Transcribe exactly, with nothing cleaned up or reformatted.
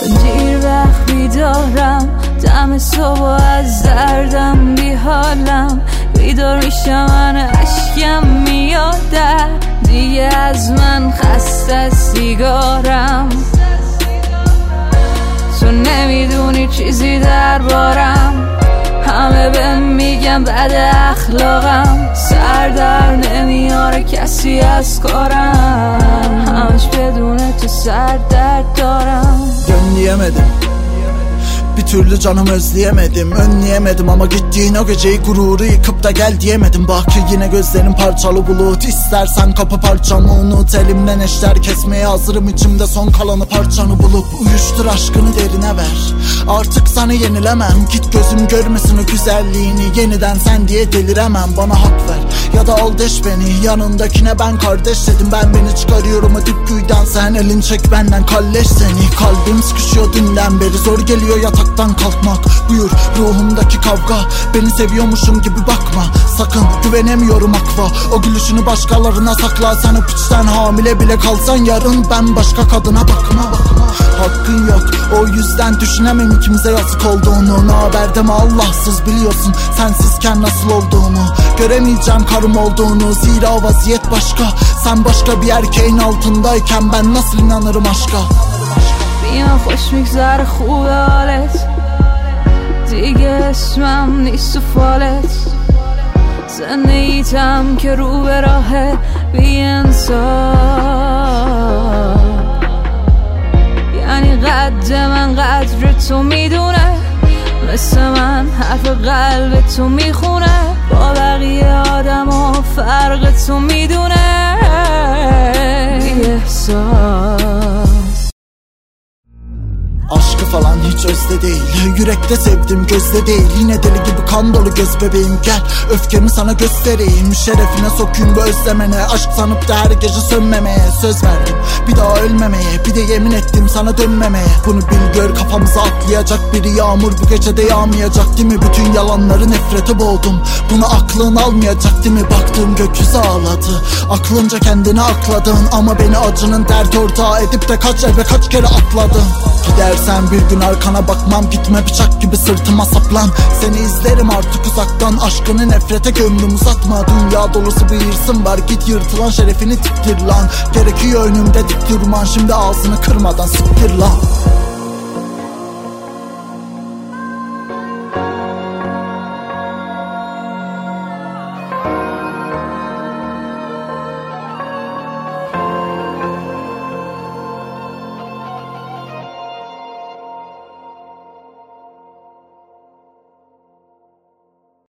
دیر وقت بیدارم دم صبح از دردم بی حالم بیدار میشم من اشکم میاده دیگه از من خسته سیگارم تو نمیدونی چیزی دربارم همه بهم میگم بد اخلاقم سر در نمیاره کسی از کارم همش بدون تو سر درد دارم Dönleyemedim bir türlü canım özleyemedim Önleyemedim ama gittiğin o geceyi gururu yıkıp da gel diyemedim Bak ki yine gözlerin parçalı bulut İstersen kapı parçamı unut Elimden eşler kesmeye hazırım içimde son kalanı parçanı bulup Uyuştur aşkını derine ver Artık sana yenilemem Git gözüm görmesin o güzelliğini Yeniden sen diye deliremem Bana hak ver ya da al deş beni Yanındakine ben kardeş dedim Ben beni çıkarıyorum o dip kuyudan Sen elin çek benden kalleş seni Kalbim sıkışıyor dünden beri Zor geliyor yataktan kalkmak Buyur ruhumdaki kavga Beni seviyormuşum gibi bakma Sakın güvenemiyorum akva O gülüşünü başkalarına sakla Sen o piçten hamile bile kalsan Yarın ben başka kadına bakma Hakkın yok o yüzden düşünemem ikimize yazık olduğunu Naber deme Allahsız biliyorsun Sensizken nasıl olduğumu Göremeyeceğim karım olduğunu Zira vaziyet başka Sen başka bir erkeğin altındayken Ben nasıl inanırım aşka بیام خوش میگذره خوبه حالت دیگه اسمم نیست تو فالت زندگیتم که رو به راه بی انصاف یعنی قد من قدر تو میدونه مثل من حرف قلب تو میخونه با بقیه آدم و فرق تو میدونه بی احساس Aşkı falan hiç özde değil Yürekte sevdim gözde değil Yine deli gibi kan dolu göz bebeğim Gel öfkemi sana göstereyim Şerefine sokayım bu özlemene Aşk sanıp da her gece sönmemeye Söz verdim bir daha ölmemeye Bir de yemin ettim sana dönmemeye Bunu bil gör kafamıza atlayacak biri Yağmur bu gece de yağmayacak değil mi? Bütün yalanları nefrete boğdum Bunu aklın almayacak değil mi? Baktığım gökyüzü ağladı Aklınca kendini akladın Ama beni acının dert ortağı edip de Kaç eve kaç kere atladın Gidersen bir gün arkana bakmam Gitme bıçak gibi sırtıma saplan Seni izlerim artık uzaktan Aşkını nefrete gömdüm uzatma Dünya dolusu bir hırsım var Git yırtılan şerefini tiktir lan Gerekiyor önümde dik durman Şimdi ağzını kırmadan siktir lan